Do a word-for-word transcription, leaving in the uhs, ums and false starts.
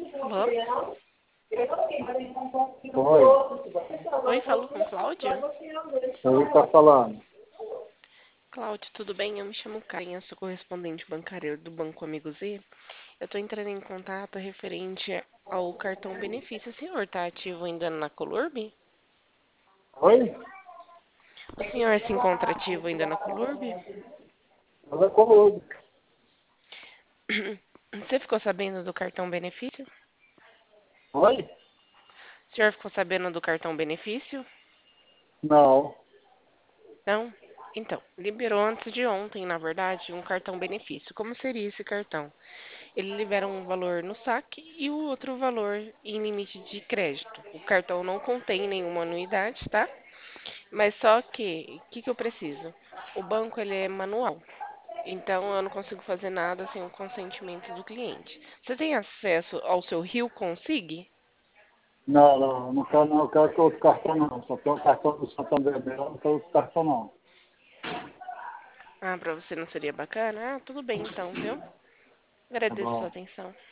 Alô? Oi, Oi, falo com Cláudia? ele está falando. Cláudia, tudo bem? Eu me chamo Karen, eu sou correspondente bancária do Banco Amigo Z. Eu estou entrando em contato referente ao cartão benefício. O senhor está ativo ainda na Colurb? Oi? O senhor se encontra ativo ainda na Colurb? Ela é comigo. Você ficou sabendo do cartão benefício? Oi? O senhor ficou sabendo do cartão benefício? Não. Não? Então, liberou antes de ontem, na verdade, um cartão benefício. Como seria esse cartão? Ele libera um valor no saque e o outro valor em limite de crédito. O cartão não contém nenhuma anuidade, tá? Mas só que, o que, que eu preciso? O banco ele é manual, então eu não consigo fazer nada sem o consentimento do cliente. Você tem acesso ao seu Rio Consig? Não, não, não quero, não, eu quero que outro cartão não. Só tem o cartão do Santander mesmo, não quero outro cartão não. Ah, para você não seria bacana? Ah, tudo bem então, viu? Tá Agradeço a sua bom. atenção.